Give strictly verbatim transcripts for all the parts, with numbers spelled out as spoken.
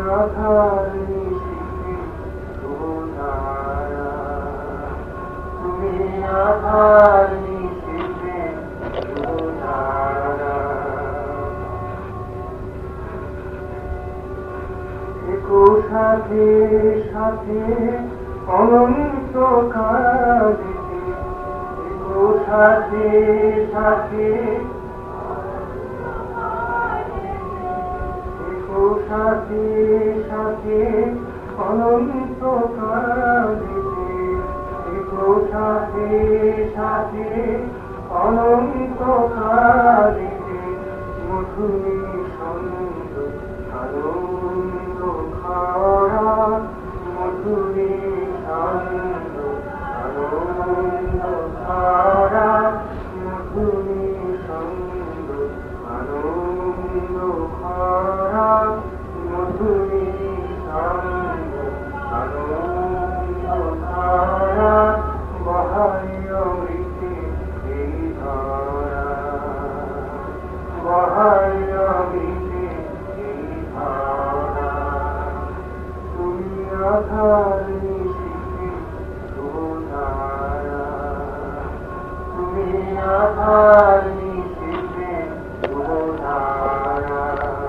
আধার নিশীথে শুভধারা, তুমি আধার নিশীথে শুভধারা। একো সাথে সাথে অনন্ত কালিতে, একো সাথে সাথে সাথে সাথে অনন্ত কালিতে, একো সাথে সাথে অনন্ত কালিতে মধুরী ছন্দ আনন্দ খারা, মধুরী ছন্দ আনন্দ খারা, মধুরী ছন্দ আনন্দ খারা, মধুরী ছন্দ আনন্দ খারা, বহায় অমৃতে এই ধারা, বহায় অমৃতে এই ধারা। তুমি আধার নিশীথে শুভধারা, তুমি আধার নিশীথে শুভধারা।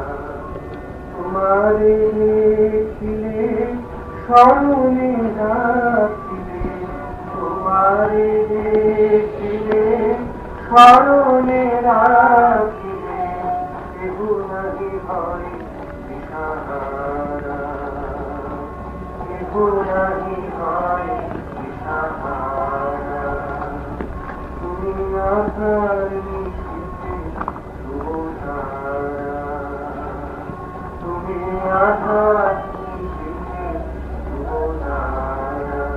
তোমারে দেখিলে স্মরণে রাখিলে, তোমারে দেখিলে স্মরণে রাখিলে, কেহ নাহি হয় দিশাহারা, কেহ নাহি হয় দিশাহারা। তুমি আধার নিশীথে শুভধারা, তুমি আধার নিশীথে শুভধারা।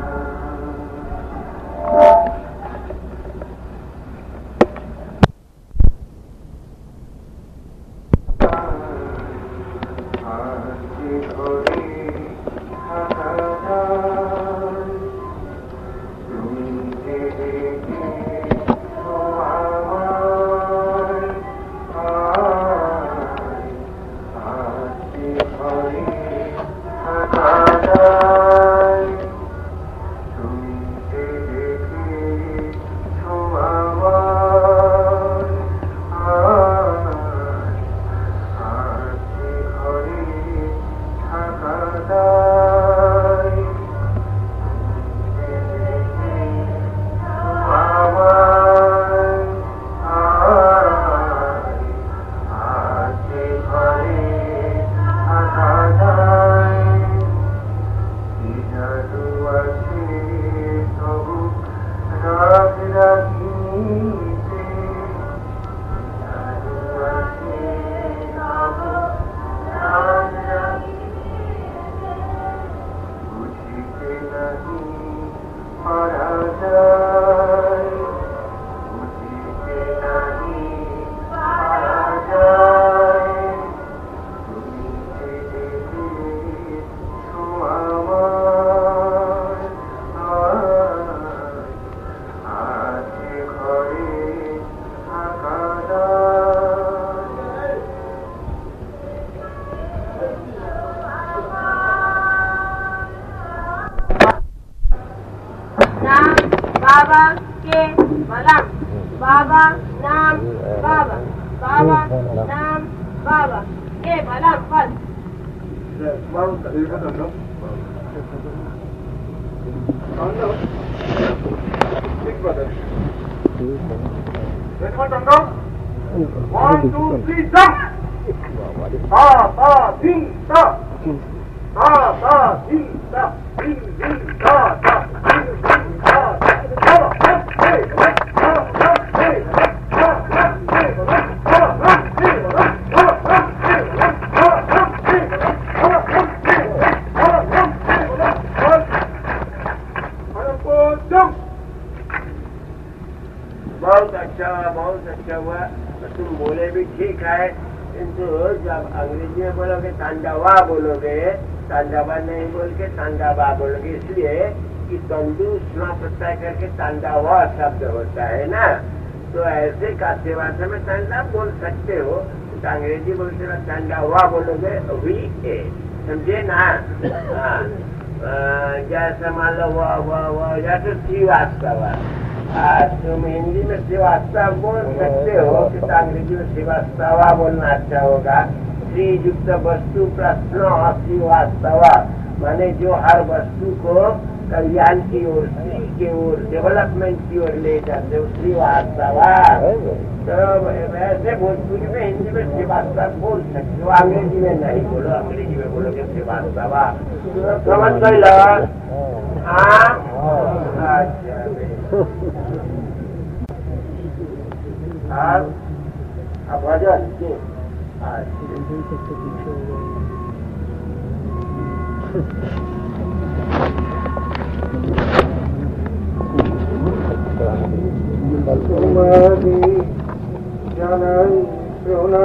আজকে ঘরে থাকা যায়, তুমি যে দেখে আমায়, আজকে ঘরে থাকা যায়, তুমি যে দেখে আমায়, আজকে ঘরে থাকা যায়, তুমি যে দেখে আমায়, আজকে ঘরে থাকা যায়। কি জাদু আছে তবু রাগ রাগিনীতে, জাদু আছে তবু রাগ রাগিনীতে, বুঝিতে নাহি পারা যায়, বুঝিতে নাহি পারা যায়। তুমি যে দেখেছো আমায়, আজকে ঘরে থাকা যায়। नाम बाबा के बलम, बाबा नाम बाबा, बाबा नाम बाबा के बलम फल। One, two, three, jump! Ta ta ding ta, ta ta ding ta, ding ding ta ta, ding ding ta ta. Hey, hey, hey, बहुत अच्छा हुआ, बहुत अच्छा हुआ। तुम बोले भी ठीक है, किंतु जब अंग्रेजी में बोलोगे तांडवा बोलोगे, तांडवा नहीं बोल के तांडवा बोलोगे, इसलिए कि तंदु स्ना प्रत्यय करके तांडवा शब्द होता है ना। तो ऐसे काव्य भाषा में तांडव बोल सकते हो, तो अंग्रेजी बोलते हो तांडवा बोलोगे वी ए, समझे ना। हाँ, जैसे मान लो वो वो वो जैसे श्रीवास्तव, तुम हिंदी में श्रीवास्तव बोल सकते हो कि अंग्रेजी में श्रीवास्तव बोलना अच्छा होगा। श्री युक्त वस्तु प्रश्न श्रीवास्तव माने जो हर वस्तु को कल्याण की ओर, श्री की ओर, डेवलपमेंट की ओर ले जाते हो, श्रीवास्तव। तो वैसे भोजपुरी में हिंदी में श्रीवास्तव बोल सकते हो, अंग्रेजी में नहीं बोलो। अंग्रेजी में बोलोगे श्रीवास्तव, समझ गए लो। हाँ, अच्छा। अब भजन के तुम्हारी जनन सुना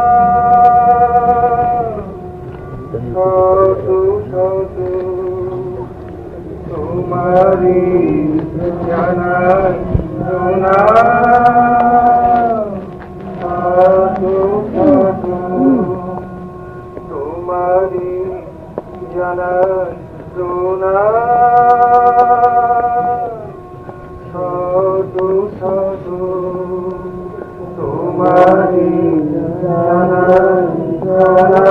साधु साधु, तुम्हारी जनन सुना साधु साधु, तुम्हारी जनन सुना साधु साधु, तुम्हारी जनन सुना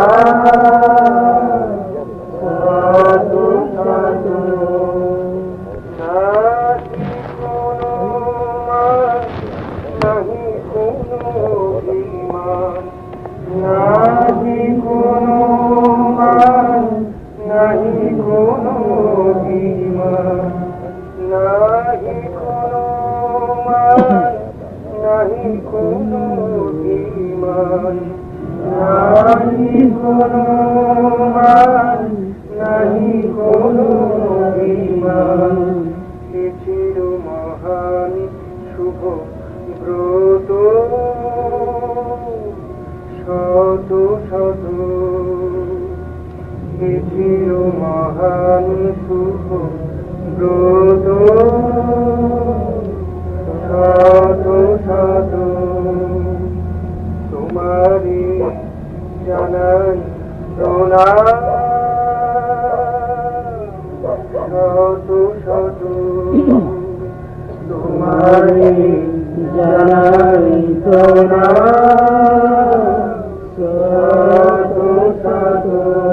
साधु साधु। नहीं कोनो ईमान, नहीं कोनो मान, नहीं कोनो ईमान, नहीं कोनो मान, नहीं कोनो ईमान, नहीं कोनो मान, नहीं कोनो ईमान। এ ছিল মহান শুভ ব্রত শত শত, এ ছিল মহান শুভ ব্রত শত শত, তোমারি জানাই সোনা শত শত, তোমারি জানাই সোনা শত শত।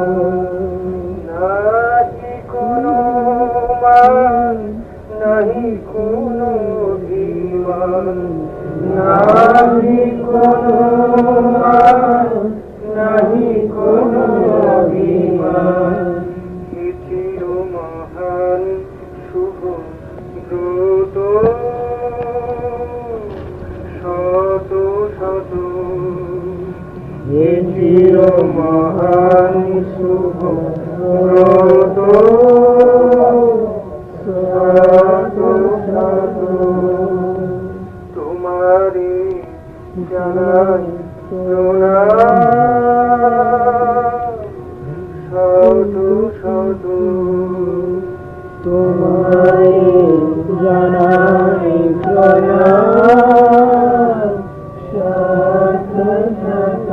নাহি কোনো মান, নাহি কোনো অভিমান, নাহি কোনো মান, নাহি কোনো অভিমান। এ চির মহান শুভ ব্রত শত শত, এ চির মহান শুভ ব্রত শত শত, তোমারি জানাই প্রণাম শত শত, তোমারি জানাই প্রণাম শত শত।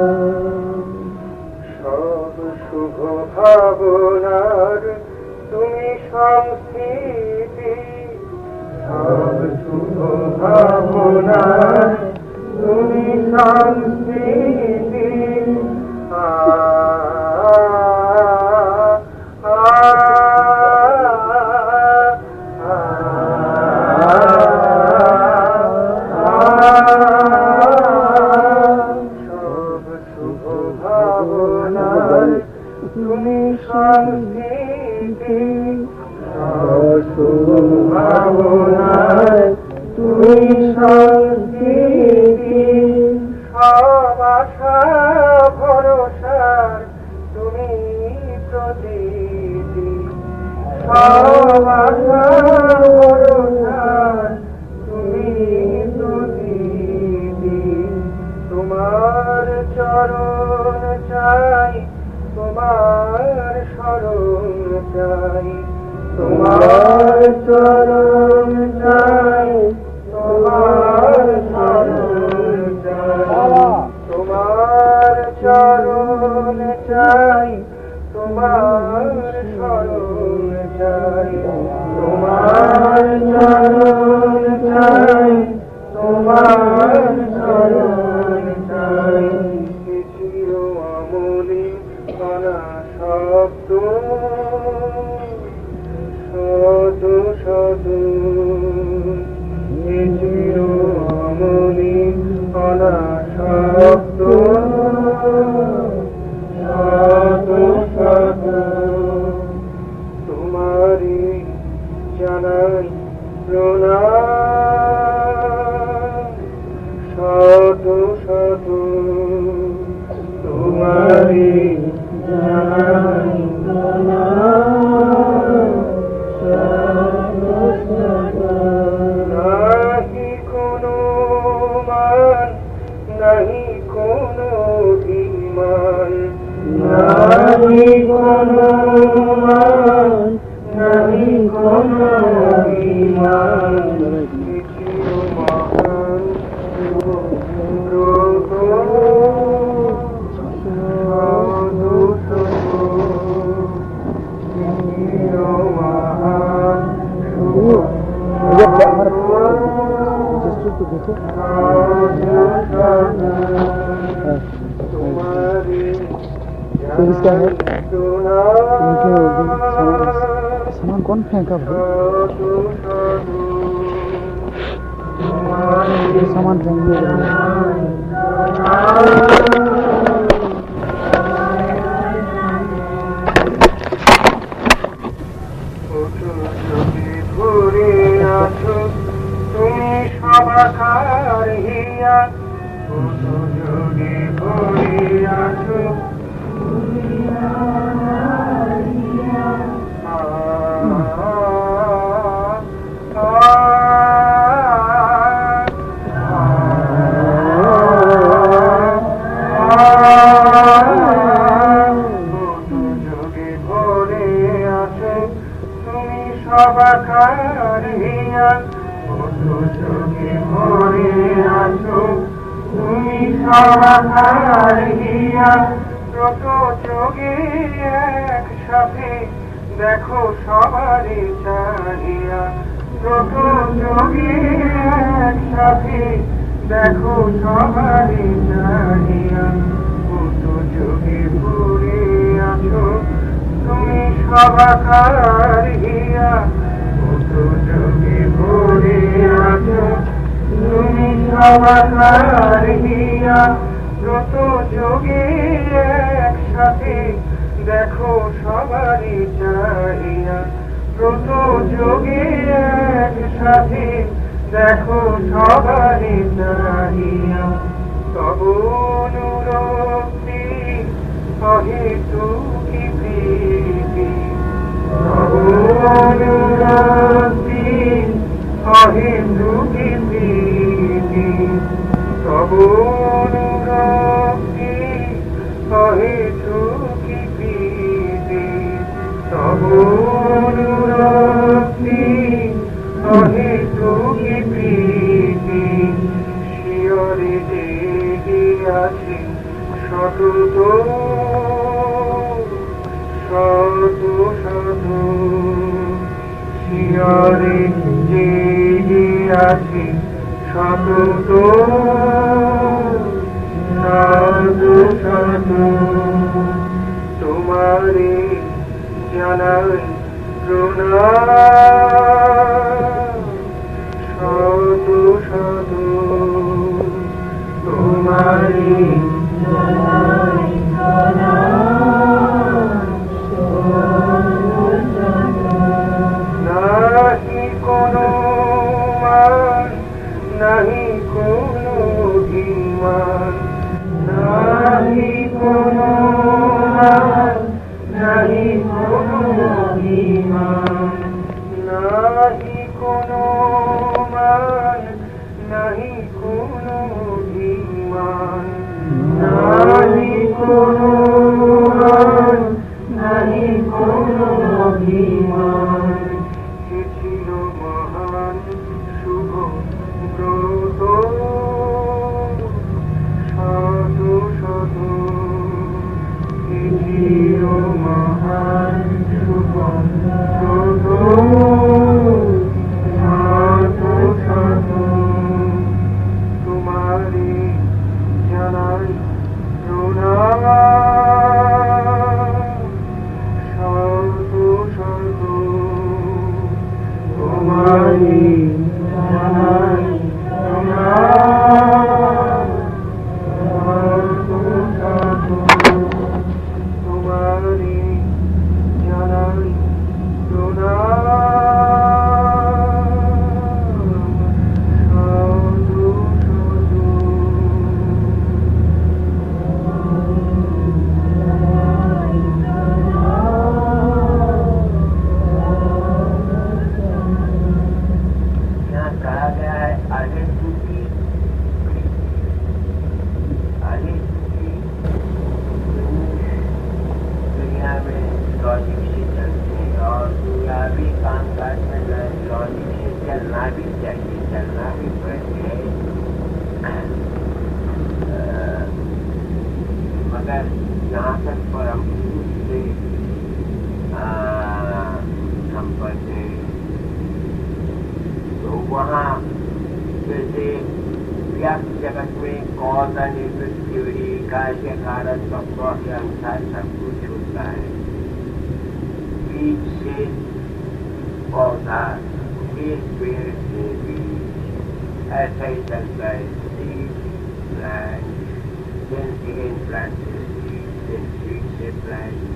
সব শুভ ভাবনার তুমি সংস্কৃতি, সব শুভ ভাবনার তুমি সংস্কৃতি। আ তুমি সংস্কৃতি, শুভ ভাবনায় তুমি সংস্কৃতি। সব আশা ভরসার তুমি প্রতীতি, সব আশা ভরসার তুমি প্রতীতি। তোমার চরণ চাই, তোমার শরণ চাই, তোমার চরণ চাই, তোমার শরণ চাই, তোমার চরণ চাই, তোমার শরণ চাই, তোমার চরণ চাই, তোমার শরণ চাই। চির আমলি অনাসক্ত শত শত, চির আমলি অনাসক্ত শত শত। তোমারি জানাই প্রণাম শত শত, তোমারি জানাই প্রণাম শত শত। নাহি কোনো মান, নাহি কোনো অভিমান, নাহি কোনো মান, নাহি কোনো অভিমান। চির মহান ব্রত সাধু সত, চির মহান तुम्हारी सामान कौन फेंका भाई? सामान फेंक दिया। তুমি সবাকার হিয়া, যোগে ভরিয়াছ যোগে ভরিয়াছ তুমি সবাকার হিয়া, যোগে ভরিয়াছ তুমি সবাকার হিয়া। যত যোগে একসাথে দেখো সবারই চাহিয়া, যত যোগে একসাথে দেখো সবারই চাহিয়া। কত যোগে ভরে আছো তুমি সবাকার হিয়া, কত যোগে ভরে আছো তুমি সবাকার হিয়া। যত যোগে একসাথে দেখো সবারই চাহিয়া, যত যোগে একসাথে দেখো সবারই চাহিয়া। তব অনুরক্তি অহেতুকি প্রীতি, তব অনুরক্তি অহেতুকি প্রীতি, তব অনুরক্তি অহেতুকি প্রীতি, তব অনুরক্তি অহেতুকি প্রীতি। শিয়রে জেগিয়াছি সতত শত শত, শিয়রে জেগিয়াছি সতত শত শত। তোমারে জানাই প্রণাম শত শত, তোমারে জানাই প্রণাম শত শত। নাহি কোনো মান, নাহি কোনো অভিমান, নাহি কোনো মান, নাহি কোনো অভিমান, নাহি কোনো মান, নাহি কোনো অভিমান, নাহি কোনো মান, নাহি কোনো অভিমান। হে ছিল মহান শুভ ব্রত শত শত, হে महान शुभम सुधो साधु साधु तुम्हारी जनाई सुना साधु साधु तुम्हारी जनाई सुना ऐसा ही चलता है seed plant then again plant से seed then seed से plant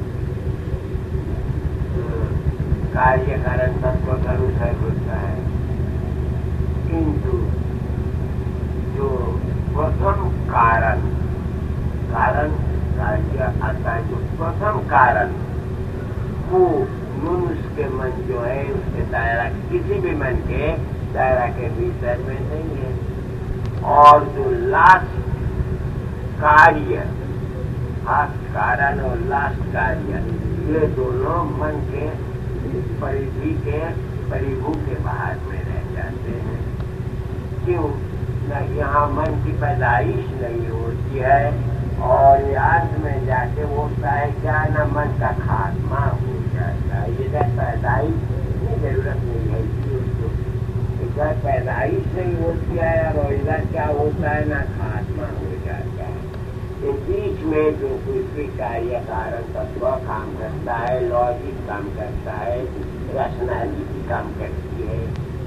कार्य कारण तत्व का अनुसार होता है किंतु जो प्रथम कारण कारण कार्य आता है जो प्रथम कारण वो मनुष्य के मन जो है उसके दायरा किसी भी मन के दायरा के भीतर में नहीं है और जो लास्ट कार्य फास्ट कारण और लास्ट कार्य ये दोनों मन के परिधि के परिभू के बाहर में रह जाते हैं। क्यों न यहाँ मन की पैदाइश नहीं होती है और अंत में जाके होता है क्या न मन का खात्मा हो जाता है। इधर पैदाइश की जरूरत नहीं है उसको, इधर पैदाइश नहीं होती है और इधर क्या होता है ना खात्मा हो जाता है। इस बीच में जो दूसरी कार्य कारण तत्व काम करता है, लॉजिक काम करता है, रैशनैलिटी काम करती है।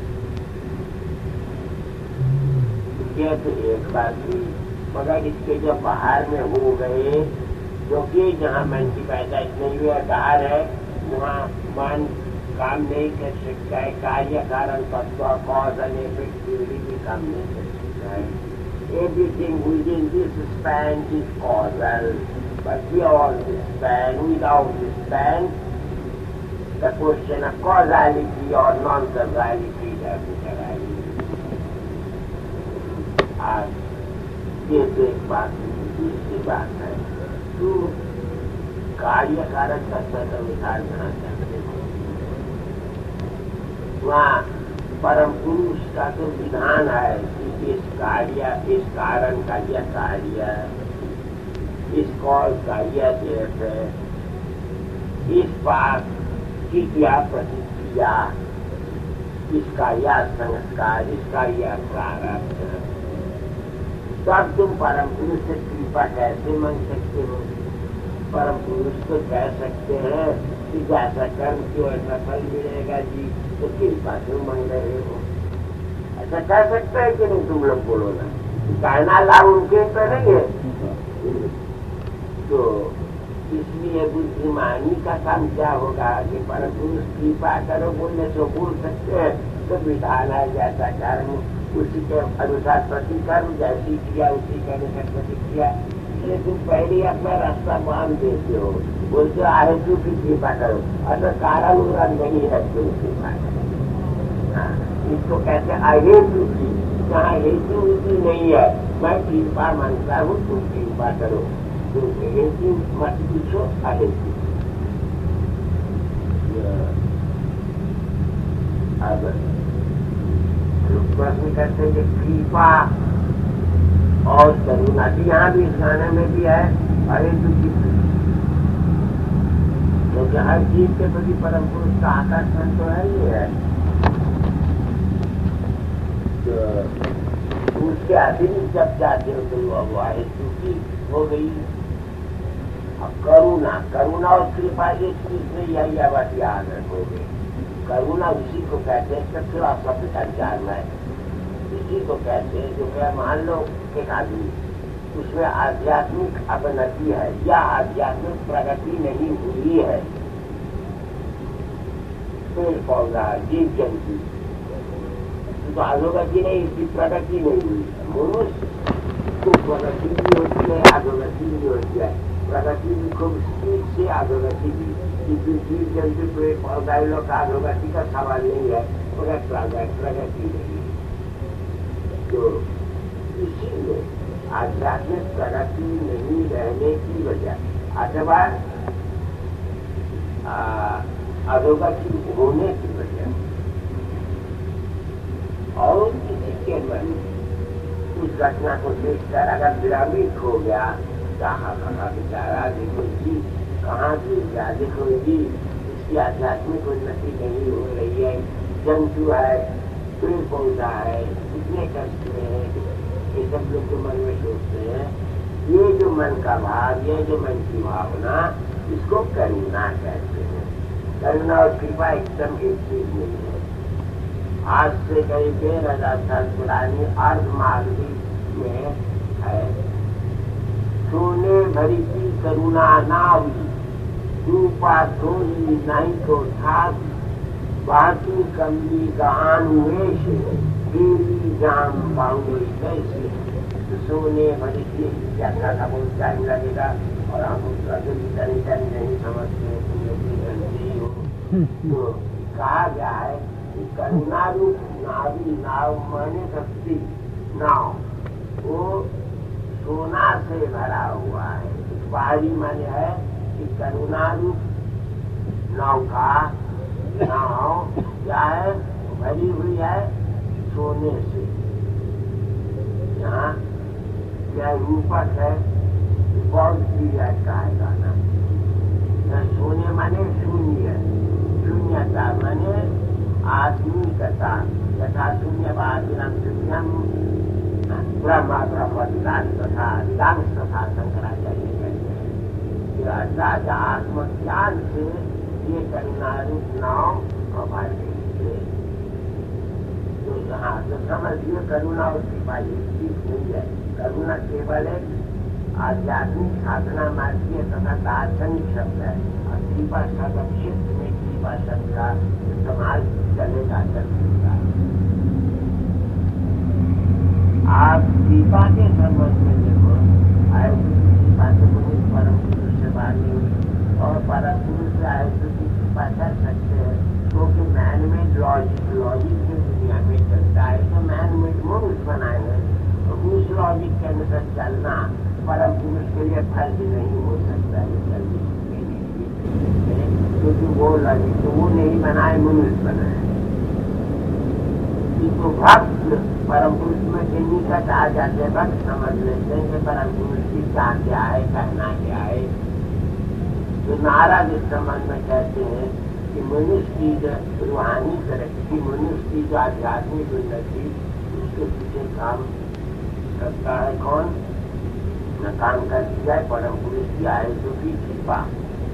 ये तो एक बात हुई, मगर इसके जो बाहर में हो गए क्योंकि जहाँ मन की पैदाइश नहीं हुआ बाहर है वहाँ मन काम नहीं कर सकता है। कार्य कारण तत्व कॉज एंड इफेक्ट थ्योरी भी काम नहीं कर सकता है। Everything within this span is causal, but beyond this span, without this span, the question of causality or non-causality doesn't arise. आज ये तो एक बात दूसरी बात है, तो कार्य कारण तत्व का विचार करना चाहते हो वहाँ परम पुरुष का तो विधान है कि इस कार्य इस कारण का यह कार्य, इस कॉज का यह देश है, इस बात की क्या प्रतिक्रिया, इसका यह संस्कार, इसका यह प्रारब्ध। तब तुम परम पुरुष से कृपा कैसे मांग सकते हो? परम पुरुष तो कह सकते हैं कि जैसा कर्म क्यों ऐसा फल मिलेगा जी, तो कृपा क्यों मांग रहे हो? ऐसा कह सकते हैं कि नहीं? तुम लोग बोलो ना, कहना लाभ उनके तो नहीं है। तो इसलिए बुद्धिमानी का काम क्या होगा कि परम पुरुष कृपा करो बोलने से बोल सकते हैं, तो विधान है जैसा कर्म उसी के अनुसार प्रतिकर्म, जैसी क्रिया उसी के अनुसार प्रतिक्रिया। इसलिए तुम पहले अपना रास्ता बांध देते हो, बोलते आए तू की कृपा करो, अगर कारण उनका नहीं है तो कृपा करो। इसको कहते अहेतु की, जहाँ हेतु उसी नहीं है, मैं कृपा मांगता हूँ तुम कृपा करो, तुम हेतु मत पूछो, अहेतु। अब प्रश्न करते हैं कि कृपा और करुणा, यहाँ भी इस गाने में भी है अहेतु की क्योंकि हर जीव के प्रति परम पुरुष का आकर्षण तो है ही है। तो उसके अधीन जब जाते हो तो अब आए चूंकि हो गई। अब करुणा करुणा और कृपा एक चीज में यही बात याद रखोगे। करुणा उसी को कहते हैं सबसे फिलॉसफी का ज्ञान है, इसी को कहते हैं जो क्या मान लो एक आदमी उसमें आध्यात्मिक अवनति है या आध्यात्मिक प्रगति नहीं हुई है। पेड़ पौधा जीव जंतु तो अधोगति नहीं, इसकी प्रगति नहीं हुई। मनुष्य को प्रगति भी होती है, अधोगति भी होती है। प्रगति भी खूब स्पीड से, अधोगति भी, किसी जीव जंतु पेड़ पौधा लोग का अधोगति का सवाल नहीं है, मगर प्रगति नहीं है। तो इसीलिए आध्यात्मिक प्रगति नहीं रहने की वजह अथवा अधोगति होने की वजह और किसी के मन उस घटना को देखकर अगर विरामित हो गया, कहा कहा बेचारा देखो जी कहाँ गिर गया, देखो जी इसकी आध्यात्मिक उन्नति नहीं हो रही है, जंतु है, पेड़ पौधा है, कितने कष्ट में है, ये सब लोग जो मन में सोचते हैं। ये जो मन का भाव, ये जो मन की भावना, इसको करुणा कहते हैं। करुणा और कृपा एकदम एक चीज नहीं है। आज से कई डेढ़ हजार साल पुरानी अर्ध मालवी में है, सोने भरी की करुणा नावी, रूपा धोली नहीं तो था, बाकी कमली का अनुवेश, देवी जाम पाऊंगे कैसे। तो सोने भरी की यात्रा का बहुत टाइम लगेगा और हम उसका जो तनी तनी नहीं समझते, तुम गलती हो। तो कहा गया है कि करुणा रूप नावी, नाव माने शक्ति नाव, वो सोना से भरा हुआ है। बाहरी माने है कि करुणा रूप नौका नाव क्या है, भरी हुई है सोने से। यहाँ यह रूपक है, बहुत क्रिया कहेगा ना। सोने माने शून्य, शून्यता माने आत्मिकता, तथा शून्यवादिनां शून्यम ब्रह्म ब्रह्मविदान तथा विदांश तथा शंकराचार्य कहते हैं। अर्थात आत्मज्ञान से ये करुणा रूप नाव भर गई है। तो यहाँ तो समझिए करुणा और कृपा ये चीज नहीं है। करुणा केवल एक आध्यात्मिक साधना मार्गीय तथा दार्शनिक शब्द है और कृपा शब्द क्षेत्र में कृपा शब्द का इस्तेमाल चलेगा चलेगा। आप कृपा के संबंध में देखो, आए कृपा से पुरुष परम पुरुष से बानी और परम पुरुष से आए तो कृपा कर सकते हैं, क्योंकि मैन मेड लॉजिक लॉजिक की दुनिया में चलता है। तो मैन मेड मनुष्य बनाए हैं, तो उस लॉजिक के अनुसार चलना परम पुरुष के लिए फर्ज नहीं हो सकता है जल्दी, क्योंकि वो लॉजिक तो वो नहीं बनाए, मनुष्य बनाए। तो भक्त परम पुरुष में किन्हीं का कहा जाते हैं, भक्त समझ लेते हैं कि परम पुरुष की क्या क्या है, कहना क्या है। तो नारद इस संबंध में कहते हैं कि मनुष्य की जो रूहानी तरक्की, मनुष्य की जो आध्यात्मिक उन्नति, उसके पीछे काम करता है कौन न काम कर दिया है परम पुरुष की आयु की कृपा।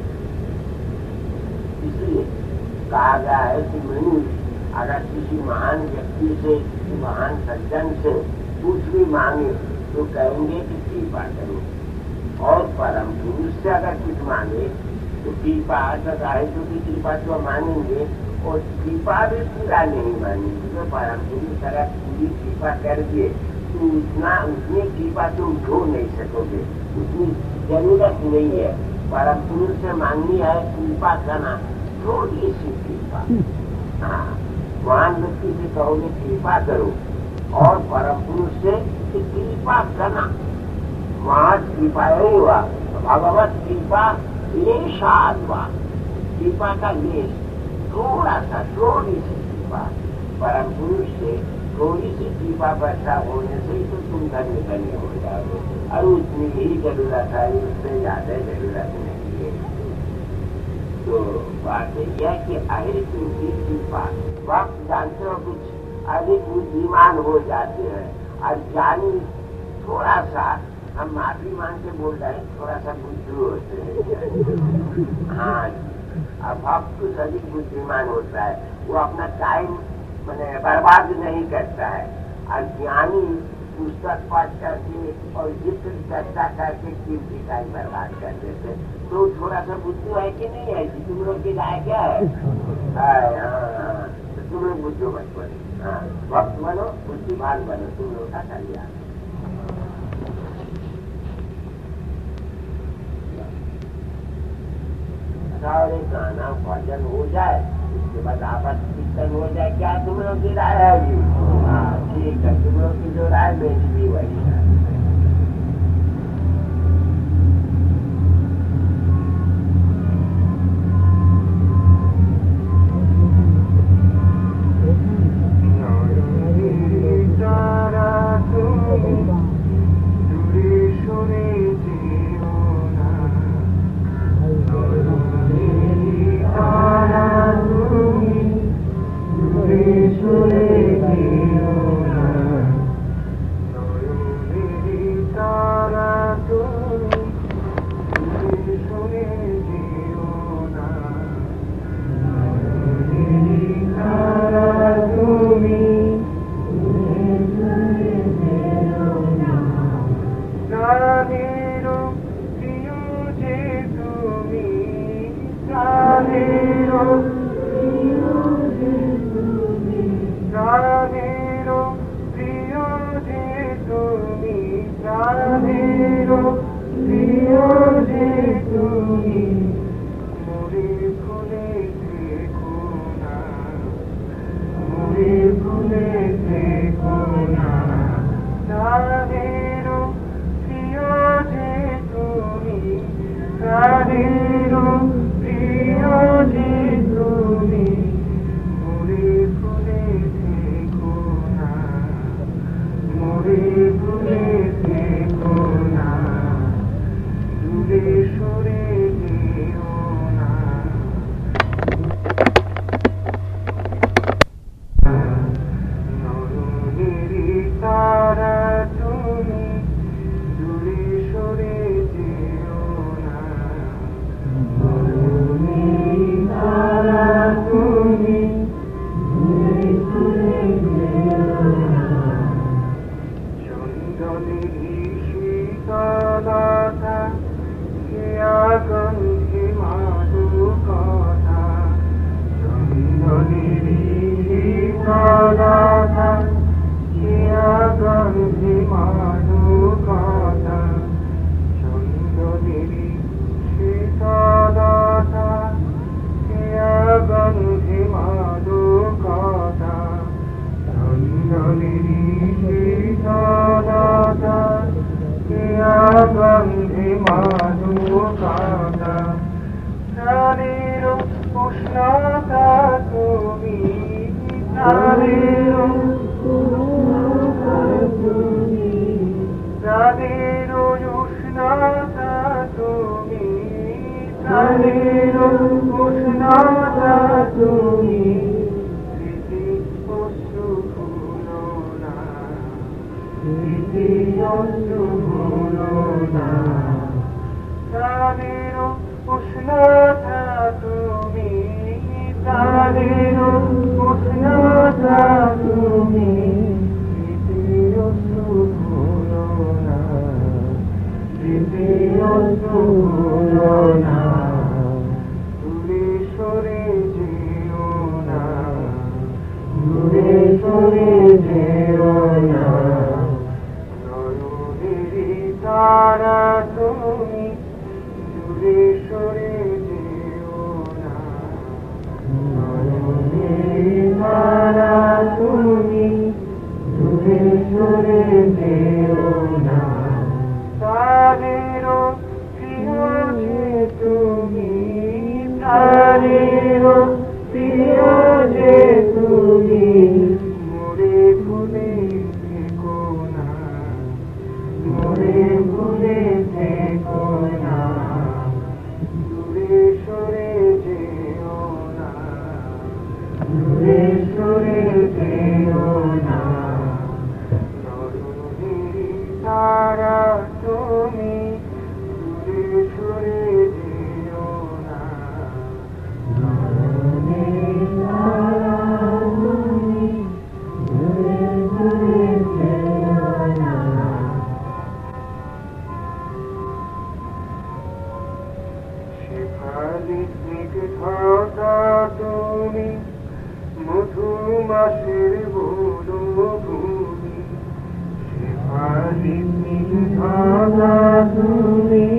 इसलिए कहा गया है कि मनुष्य अगर किसी महान व्यक्ति से, किसी महान सज्जन से कुछ भी मांगे तो कहेंगे कि कृपा करो, और परम पुरुष से अगर कुछ मांगे तो कृपा है तो की कृपा तो मानेंगे, और कृपा भी पूरा नहीं मानेंगे। तो परम पुरुष अगर पूरी कृपा कर दिए तो उतना उतनी कृपा तुम ढो नहीं सकोगे, उतनी जरूरत नहीं है। परम पुरुष से मांगनी है कृपा करना, थोड़ी सी कृपा। हाँ, महान व्यक्ति से कहोगे कृपा करो, और परम पुरुष से कृपा करना, वहाँ कृपा नहीं हुआ, भगवत कृपा लेशाद हुआ। कृपा का लेश थोड़ा सा, थोड़ी सी कृपा परम पुरुष से, थोड़ी सी कृपा वर्षा होने से ही तो तुम धन्य धन्य हो जाओगे। और उतनी ही जरूरत है, उससे ज्यादा जरूरत नहीं है। तो बात यह है कि अधिक की बात वक्त जानते हो कुछ अधिक बुद्धिमान हो जाते हैं और ज्ञानी थोड़ा सा हम माफी मांग के बोल रहे हैं थोड़ा सा बुद्धू होते हैं। हाँ अब भक्त कुछ अधिक बुद्धिमान होता है वो अपना टाइम मैंने बर्बाद नहीं करता है और ज्ञानी पुस्तक पाठ करके और जिक्र चर्चा करके कीमती टाइम बर्बाद कर देते तो थोड़ा सा बुद्धू है कि नहीं है कि तुम लोग की राय क्या है? हाँ तो तुम लोग बुद्धू मत बनो हाँ वक्त बनो बुद्धिमान बनो तुम लोग का कल्याण। सारे गाना भजन हो जाए उसके बाद आपस कीर्तन हो जाए क्या तुम लोग की राय है जी? हाँ ठीक है तुम लोग की जो राय मेरी भी वही है। সুরে যেও শেফালি স্নিগ্ধতা তুমি মধুমাসের বনভূমি শেফালি স্নিগ্ধতা তুমি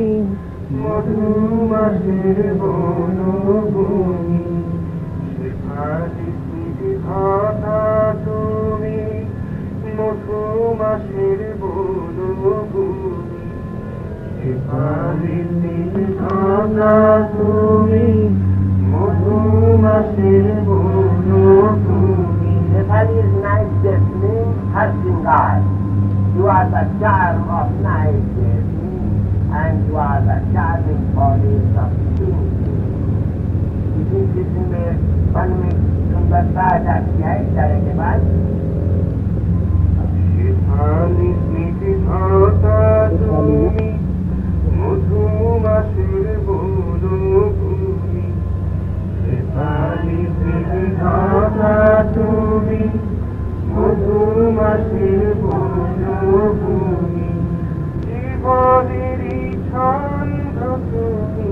মধুমাসের বনভূমি শেফালি স্নিগ্ধতা তুমি মধুমাসের বনভূমি শেফালি স্নিগ্ধতা তুমি মধুমাসের বনভূমি Shefali is night jasmine, her singars. You are the charm of night jasmine, and you are the charming bodies of pink. इसी किस्म में वन में सुंदरता आ जाती है जाने के बाद শেফালি স্নিগ্ধতা তুমি মধুমাসের বনভূমি শেফালি স্নিগ্ধতা তুমি মধুমাসের বনভূমি জীবনেরই ছন্দ তুমি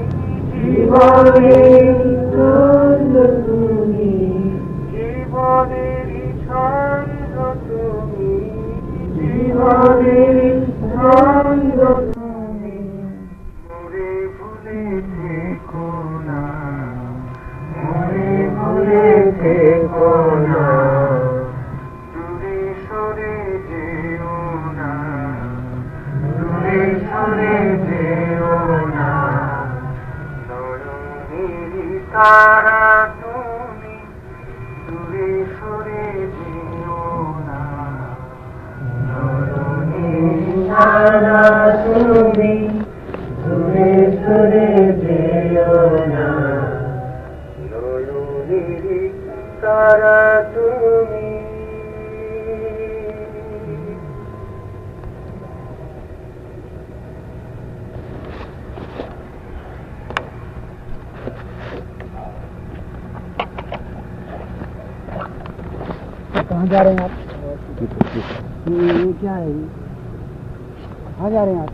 জীবনের ছন্দ তুমি জীবনেরই ছন্দ তুমি জীবনেরই ছন্দ তুমি মোরে ভুলে থেকো না মোরে ভুলে থেকো না দূরে সরে যেও না দূরে সরে যেও না নয়নেরই তারা তুমি দূরে সরে যেও না নয়নেরই তারা তুমি দূরে সরে যেও না নয়নেরই তারা তুমি कहाँ जा रहे हैं आप? ये ये क्या है? कहाँ जा रहे हैं आप?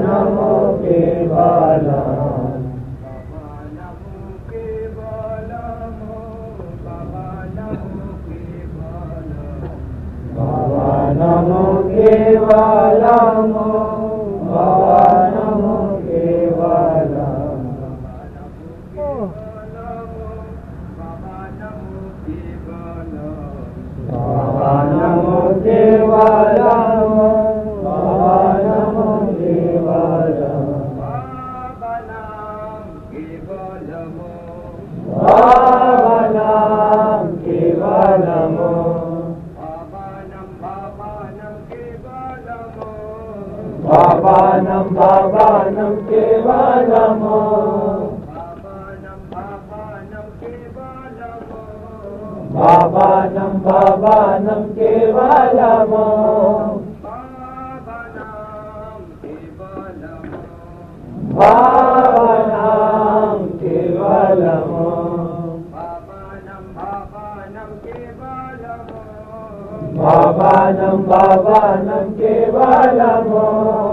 Baba नमो केवलमो बाबा नमो केवलमो बाबा नमो केवलमो बाबा नमो केवलमो बाबा नाम केवलमो बाबानं बाबानं केवलमो बाबानं बाबानं केवलमो बाबानं केवलमो बाबानं बाबानं केवलमो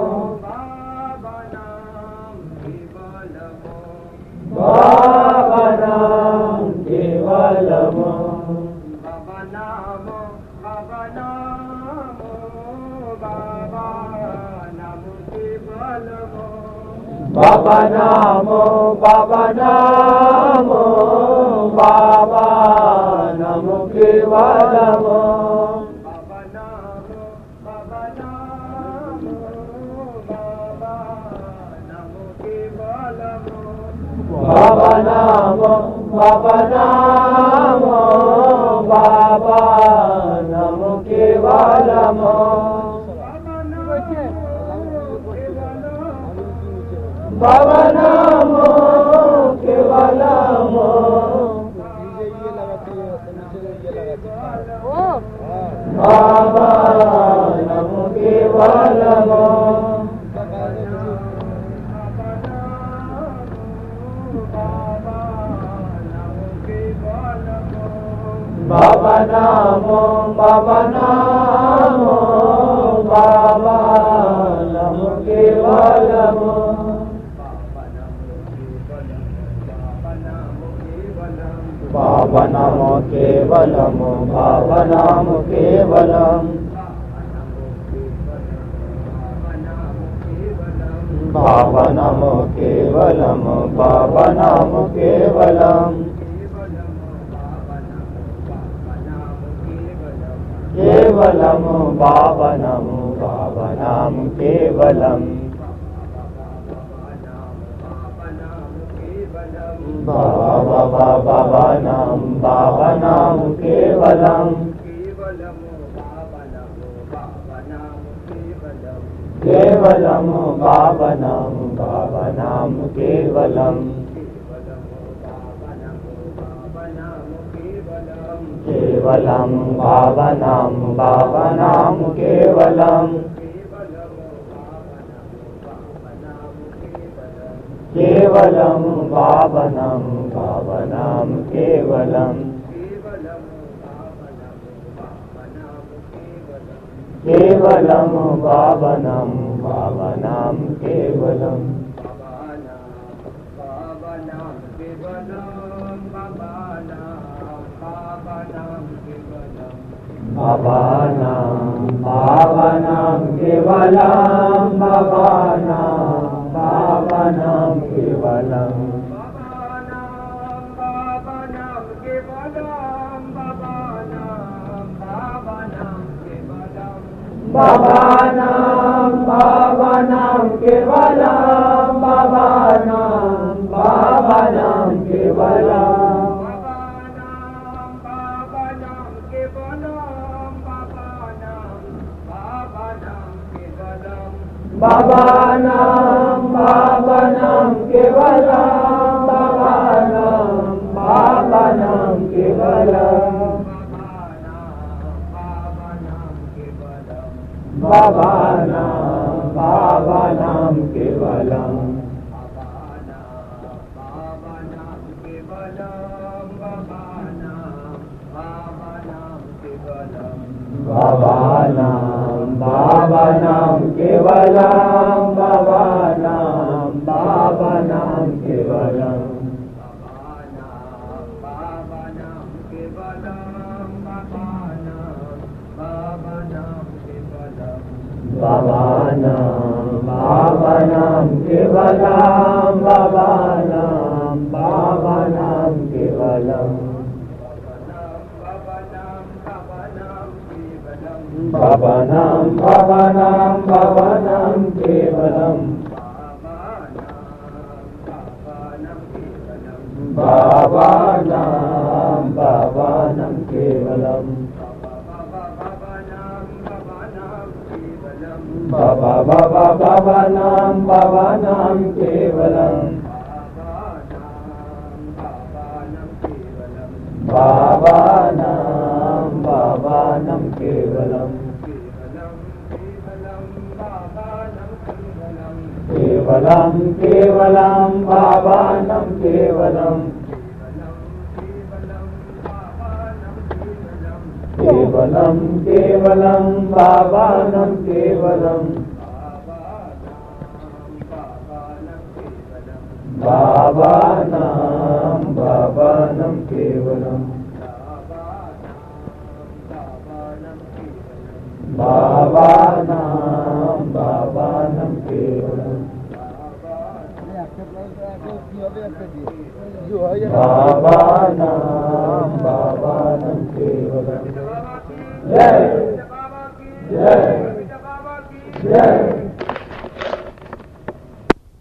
बाबानं केवलमो बाबा नामो बाबा नामो बाबा नमो केवलमो बाबा नामो बाबा नामो बाबा नमो केवलमो बाबा नामो केवलमो बाबा नमो केवलमो बाबा नामो बाबा नामो बाबा नमो केवलमो बाबा नामो केवलमो बाबा नामो केवलम बाबा नामो केवलमो बाबा नामो केवलम केवलमो बाबा नमो बाबा नाम केवलम बाबा बाबा बाबा नाम बाबा नाम केवलम केवलमो बाबा नाम बाबा नाम केवलम केवलम बाबा नाम बाबा नाम केवलम केवलम बाबा नाम बाबा नाम केवलम केवलम बाबा नाम बाबा नाम केवलम बाबा नाम बाबा नाम केवलम बाबा नाम बाबा नाम केवलम बाबा नाम बाबा नाम केवलम बाबा नाम बाबा नाम केवलम बाबा नाम बाबा नाम केवलम बाबा नाम बाबा नाम केवलम बाबा नाम बाबा नाम केवलम बाबा नाम बाबा नाम केवलम बाबा नाम बाबा नाम केवलम Bhavanam Bhavanam Kevalam Bhavanam Bhavanam Kevalam Bhavanam Bhavanam Bhavanam Kevalam Bhavanam Bhavanam Kevalam Bhava Bhava Bhavanam Bhavanam Kevalam Bhavanam Bhavanam Kevalam Kevalam Kevalam Bhavanam Kevalam Kevalam Kevalam Bhavanam Kevalam Bhavanam Bhavanam Kevalam Bhavanam Bhavanam Kevalam Bhavanam Bhavanam Kevalam.